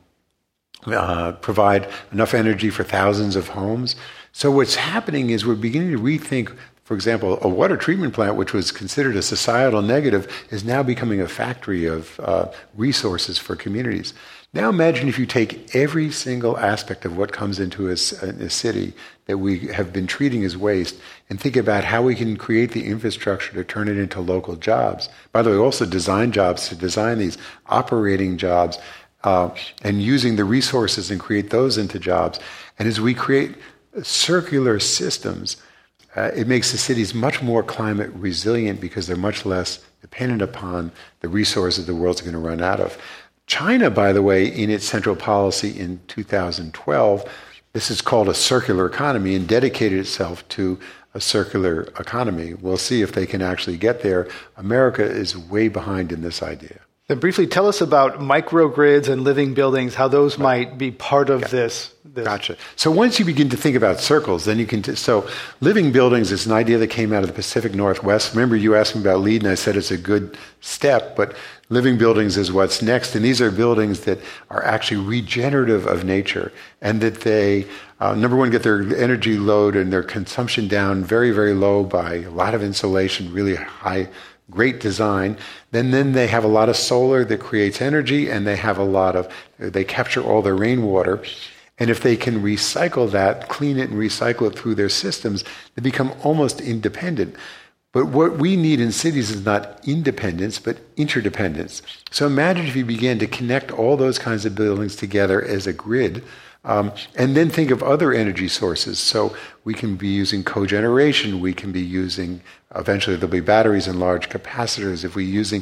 provide enough energy for thousands of homes. So what's happening is we're beginning to rethink, for example, a water treatment plant, which was considered a societal negative, is now becoming a factory of resources for communities. Now imagine if you take every single aspect of what comes into a city that we have been treating as waste and think about how we can create the infrastructure to turn it into local jobs. By the way, also design jobs to design these operating jobs and using the resources and create those into jobs. And as we create circular systems, it makes the cities much more climate resilient because they're much less dependent upon the resources the world's going to run out of. China, by the way, in its central policy in 2012, this is called a circular economy and dedicated itself to a circular economy. We'll see if they can actually get there. America is way behind in this idea. Then briefly tell us about microgrids and living buildings, how those might be part of this. Gotcha. So once you begin to think about circles, then you can... So living buildings is an idea that came out of the Pacific Northwest. Remember you asked me about LEED, and I said it's a good step, but living buildings is what's next. And these are buildings that are actually regenerative of nature, and that they, number one, get their energy load and their consumption down very, very low by a lot of insulation, really high, great design. Then they have a lot of solar that creates energy, and they capture all their rainwater. And if they can recycle that, clean it and recycle it through their systems, they become almost independent. But what we need in cities is not independence, but interdependence. So imagine if you began to connect all those kinds of buildings together as a grid, and then think of other energy sources. So we can be using cogeneration, we can be using, eventually there'll be batteries and large capacitors. If we're using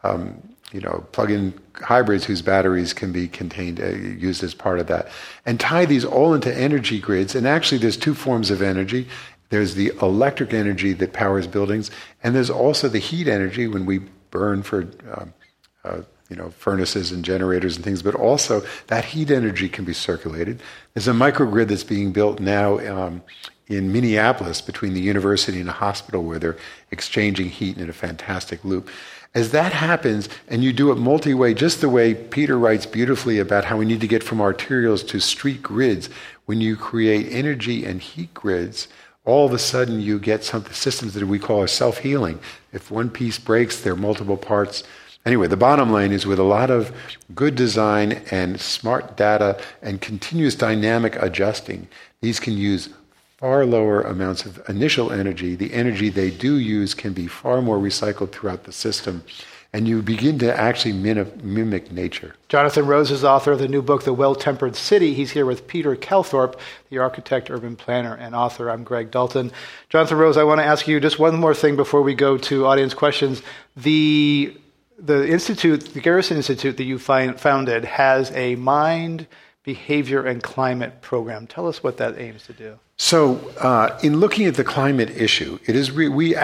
plug-in hybrids whose batteries can be used as part of that, and tie these all into energy grids. And actually there's two forms of energy. There's the electric energy that powers buildings, and there's also the heat energy when we burn for furnaces and generators and things, but also that heat energy can be circulated. There's a microgrid that's being built now in Minneapolis between the university and a hospital where they're exchanging heat in a fantastic loop. As that happens, and you do it multi-way, just the way Peter writes beautifully about how we need to get from arterials to street grids, when you create energy and heat grids, all of a sudden you get some systems that we call are self-healing. If one piece breaks, there are multiple parts. Anyway, the bottom line is with a lot of good design and smart data and continuous dynamic adjusting, these can use far lower amounts of initial energy. The energy they do use can be far more recycled throughout the system, and you begin to actually mimic nature. Jonathan Rose is author of the new book, The Well-Tempered City. He's here with Peter Calthorpe, the architect, urban planner, and author. I'm Greg Dalton. Jonathan Rose, I want to ask you just one more thing before we go to audience questions. The institute, the Garrison Institute that you founded, has a mind, behavior, and climate program. Tell us what that aims to do. So, in looking at the climate issue, it is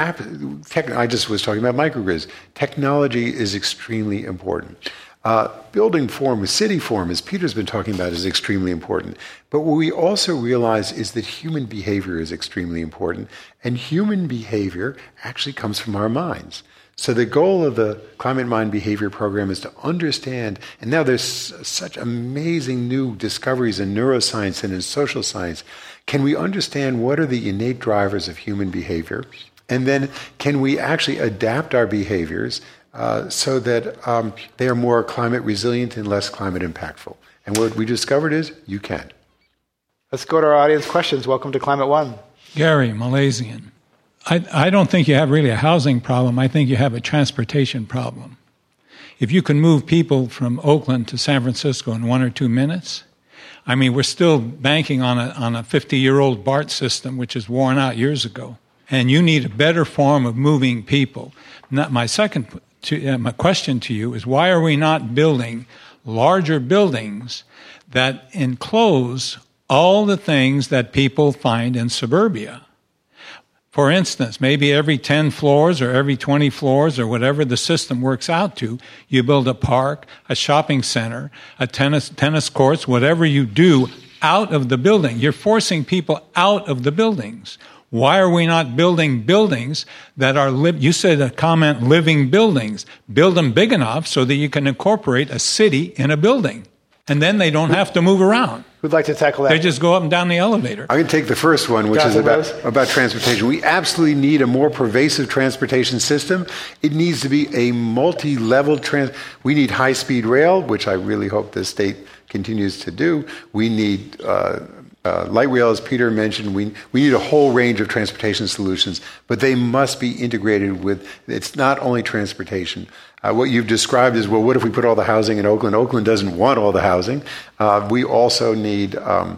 I just was talking about microgrids. Technology is extremely important. Building form, city form, as Peter's been talking about, is extremely important. But what we also realize is that human behavior is extremely important, and human behavior actually comes from our minds. So the goal of the Climate Mind Behavior Program is to understand, and now there's such amazing new discoveries in neuroscience and in social science. Can we understand what are the innate drivers of human behavior? And then can we actually adapt our behaviors so that they are more climate resilient and less climate impactful? And what we discovered is you can. Let's go to our audience questions. Welcome to Climate One. Gary, Malaysian. I don't think you have really a housing problem. I think you have a transportation problem. If you can move people from Oakland to San Francisco in 1 or 2 minutes, I mean, we're still banking on a 50-year-old BART system, which is worn out years ago. And you need a better form of moving people. Now, my question to you is, why are we not building larger buildings that enclose all the things that people find in suburbia? For instance, maybe every 10 floors or every 20 floors or whatever the system works out to, you build a park, a shopping center, a tennis courts, whatever you do out of the building. You're forcing people out of the buildings. Why are we not building buildings that are, you said a comment, living buildings. Build them big enough so that you can incorporate a city in a building. And then they don't have to move around. Who'd like to tackle that? They just go up and down the elevator. I can take the first one, which is about transportation. We absolutely need a more pervasive transportation system. It needs to be a multi-level we need high-speed rail, which I really hope the state continues to do. We need light rail, as Peter mentioned. We need a whole range of transportation solutions, but they must be integrated with, it's not only transportation. What you've described is, well, what if we put all the housing in Oakland? Oakland doesn't want all the housing. We also need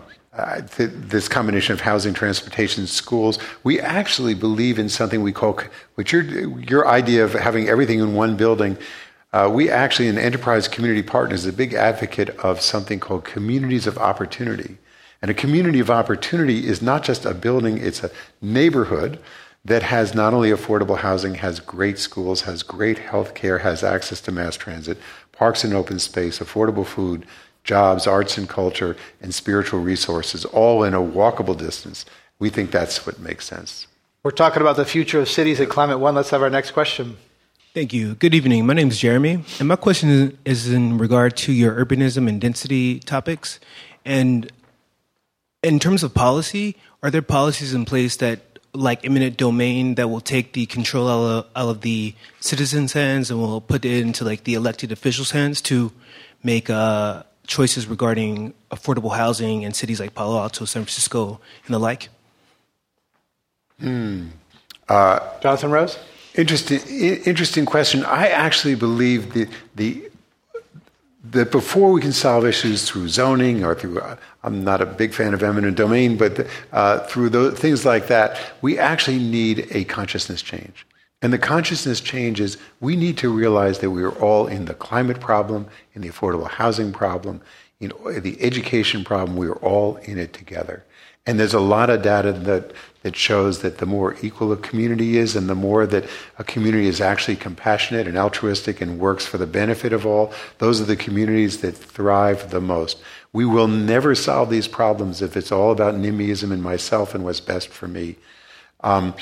this combination of housing, transportation, schools. We actually believe in something we call, which your idea of having everything in one building. We actually, in Enterprise Community Partners, is a big advocate of something called communities of opportunity. And a community of opportunity is not just a building, it's a neighborhood that has not only affordable housing, has great schools, has great health care, has access to mass transit, parks and open space, affordable food, jobs, arts and culture, and spiritual resources, all in a walkable distance. We think that's what makes sense. We're talking about the future of cities at Climate One. Let's have our next question. Thank you. Good evening. My name is Jeremy, and my question is in regard to your urbanism and density topics. And in terms of policy, are there policies in place that, like eminent domain, that will take the control out of the citizens' hands and will put it into like the elected officials' hands to make choices regarding affordable housing in cities like Palo Alto, San Francisco, and the like? Jonathan Rose? Interesting question. I actually believe that before we can solve issues through zoning or through, I'm not a big fan of eminent domain, but through things like that, we actually need a consciousness change. And the consciousness change is we need to realize that we are all in the climate problem, in the affordable housing problem, in the education problem. We are all in it together. And there's a lot of data that shows that the more equal a community is and the more that a community is actually compassionate and altruistic and works for the benefit of all, those are the communities that thrive the most. We will never solve these problems if it's all about NIMBYism and myself and what's best for me. In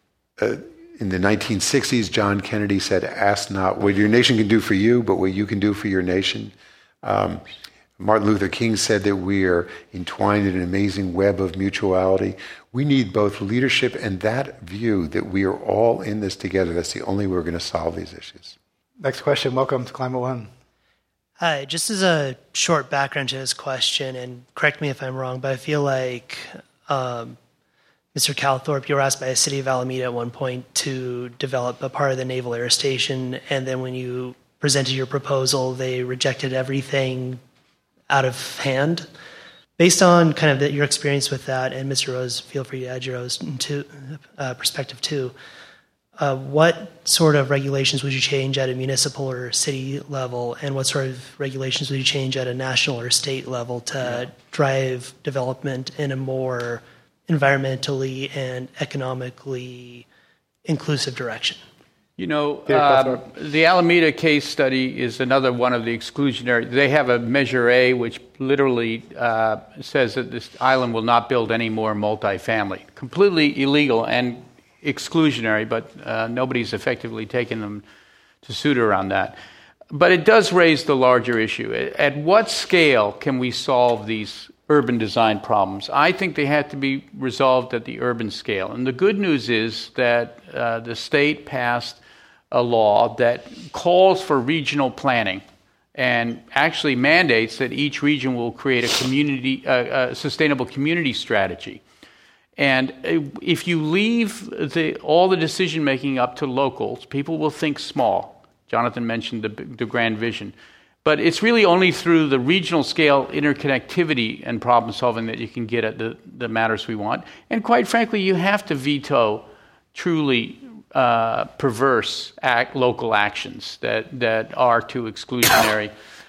the 1960s, John Kennedy said, ask not what your nation can do for you, but what you can do for your nation. Martin Luther King said that we are entwined in an amazing web of mutuality. We need both leadership and that view that we are all in this together. That's the only way we're going to solve these issues. Next question. Welcome to Climate One. Hi, just as a short background to this question, and correct me if I'm wrong, but I feel like Mr. Calthorpe, you were asked by the city of Alameda at one point to develop a part of the Naval Air Station, and then when you presented your proposal, they rejected everything out of hand. Based on kind of your experience with that, and Mr. Rose, feel free to add your own perspective too, what sort of regulations would you change at a municipal or city level, and what sort of regulations would you change at a national or state level to drive development in a more environmentally and economically inclusive direction? You know, the Alameda case study is another one of the exclusionary. They have a Measure A, which literally says that this island will not build any more multifamily. Completely illegal and exclusionary, but nobody's effectively taken them to suit around that. But it does raise the larger issue. At what scale can we solve these urban design problems? I think they have to be resolved at the urban scale. And the good news is that the state passed a law that calls for regional planning and actually mandates that each region will create a sustainable community strategy. And if you leave all the decision-making up to locals, people will think small. Jonathan mentioned the grand vision. But it's really only through the regional scale interconnectivity and problem solving that you can get at the matters we want. And quite frankly, you have to veto truly perverse local actions that are too exclusionary.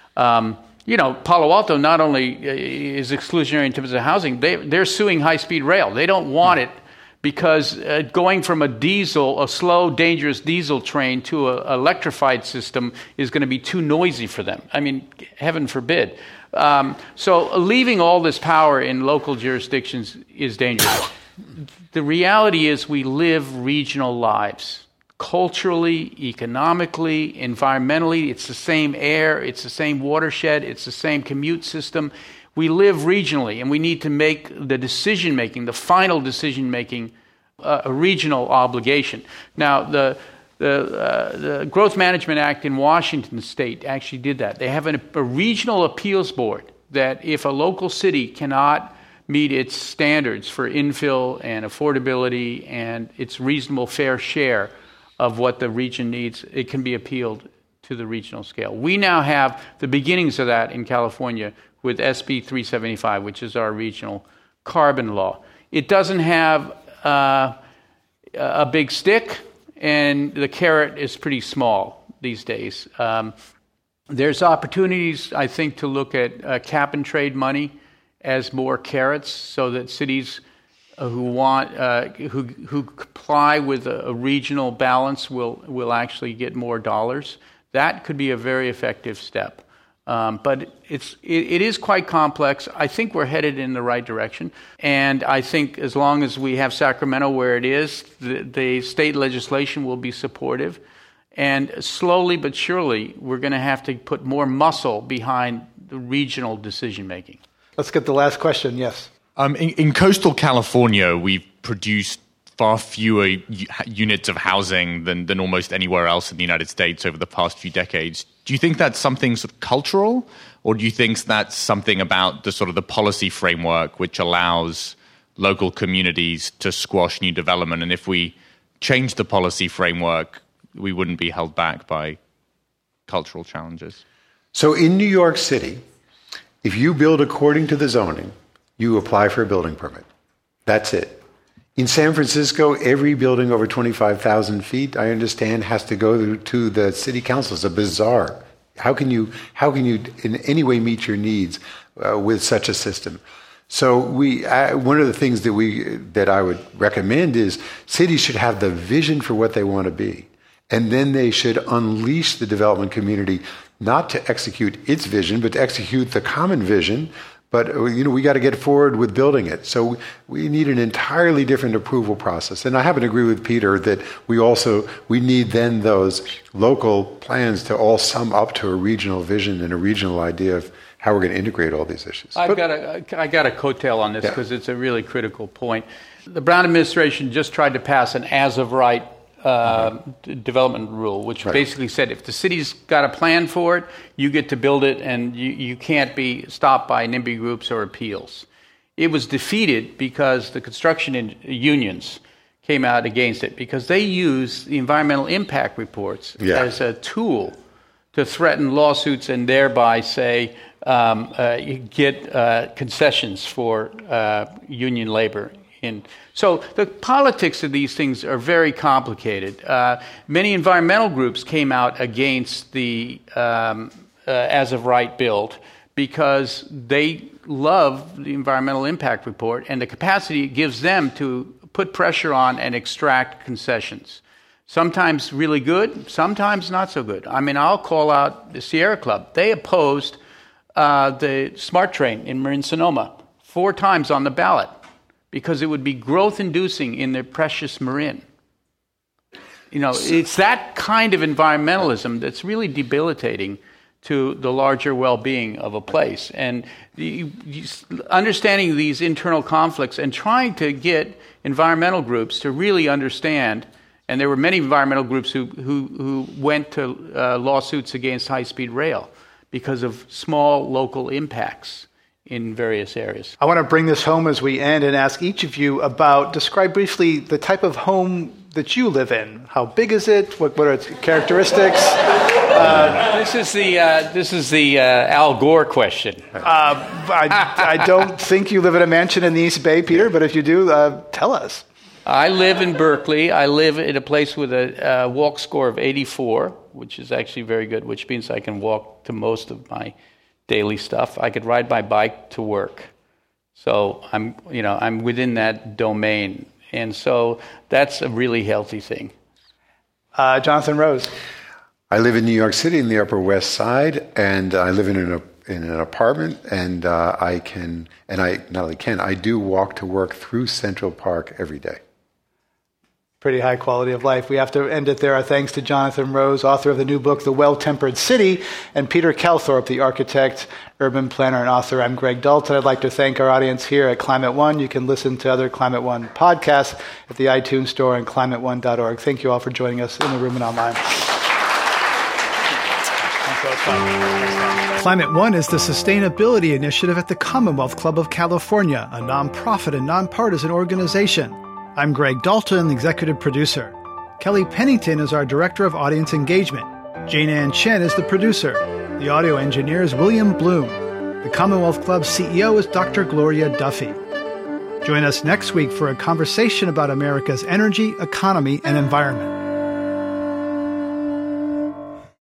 Palo Alto not only is exclusionary in terms of housing, they're suing high-speed rail. They don't want it because going from a slow, dangerous diesel train to an electrified system is going to be too noisy for them. I mean, heaven forbid. So leaving all this power in local jurisdictions is dangerous. The reality is we live regional lives. Culturally, economically, environmentally, it's the same air, it's the same watershed, it's the same commute system. We live regionally, and we need to make the decision-making, the final decision-making, a regional obligation. Now, the Growth Management Act in Washington State actually did that. They have a regional appeals board that if a local city cannot meet its standards for infill and affordability and its reasonable fair share of what the region needs, it can be appealed to the regional scale. We now have the beginnings of that in California with SB 375, which is our regional carbon law. It doesn't have a big stick, and the carrot is pretty small these days. There's opportunities, I think, to look at cap and trade money as more carrots so that cities who comply with a regional balance will actually get more dollars. That could be a very effective step. But it is quite complex. I think we're headed in the right direction. And I think as long as we have Sacramento where it is, the state legislation will be supportive. And slowly but surely, we're going to have to put more muscle behind the regional decision making. Let's get the last question. Yes. In coastal California, we've produced far fewer units of housing than almost anywhere else in the United States over the past few decades. Do you think that's something sort of cultural, or do you think that's something about the sort of the policy framework which allows local communities to squash new development? And if we change the policy framework, we wouldn't be held back by cultural challenges. So in New York City, if you build according to the zoning, you apply for a building permit. That's it. In San Francisco, every building over 25,000 feet, I understand, has to go to the city council. It's bizarre. How can you in any way meet your needs with such a system? So one of the things that I would recommend is cities should have the vision for what they want to be. And then they should unleash the development community not to execute its vision, but to execute the common vision. But, we got to get forward with building it. So we need an entirely different approval process. And I happen to agree with Peter that we need then those local plans to all sum up to a regional vision and a regional idea of how we're going to integrate all these issues. I got a coattail on this because it's a really critical point. The Brown administration just tried to pass an as-of-right development rule, which basically said if the city's got a plan for it, you get to build it, and you can't be stopped by NIMBY groups or appeals. It was defeated because the construction unions came out against it, because they use the environmental impact reports as a tool to threaten lawsuits and thereby say get concessions for union labor. So the politics of these things are very complicated. Many environmental groups came out against the as-of-right build because they love the environmental impact report and the capacity it gives them to put pressure on and extract concessions. Sometimes really good, sometimes not so good. I mean, I'll call out the Sierra Club. They opposed the SMART train in Marin-Sonoma 4 times on the ballot, because it would be growth-inducing in their precious marin. It's that kind of environmentalism that's really debilitating to the larger well-being of a place. And understanding these internal conflicts and trying to get environmental groups to really understand, and there were many environmental groups who went to lawsuits against high-speed rail because of small local impacts in various areas. I want to bring this home as we end and ask each of you describe briefly the type of home that you live in. How big is it? What are its characteristics? This is the Al Gore question. I don't think you live in a mansion in the East Bay, Peter, but if you do, tell us. I live in Berkeley. I live in a place with a walk score of 84, which is actually very good, which means I can walk to most of my daily stuff. I could ride my bike to work. So I'm within that domain. And so that's a really healthy thing. Jonathan Rose. I live in New York City in the Upper West Side, and I live in an apartment, and I do walk to work through Central Park every day. Pretty high quality of life. We have to end it there. Our thanks to Jonathan Rose, author of the new book, The Well-Tempered City, and Peter Calthorpe, the architect, urban planner, and author. I'm Greg Dalton. I'd like to thank our audience here at Climate One. You can listen to other Climate One podcasts at the iTunes Store and climateone.org. Thank you all for joining us in the room and online. Climate One is the sustainability initiative at the Commonwealth Club of California, a nonprofit and nonpartisan organization. I'm Greg Dalton, executive producer. Kelly Pennington is our director of audience engagement. Jane Ann Chen is the producer. The audio engineer is William Bloom. The Commonwealth Club CEO is Dr. Gloria Duffy. Join us next week for a conversation about America's energy, economy, and environment.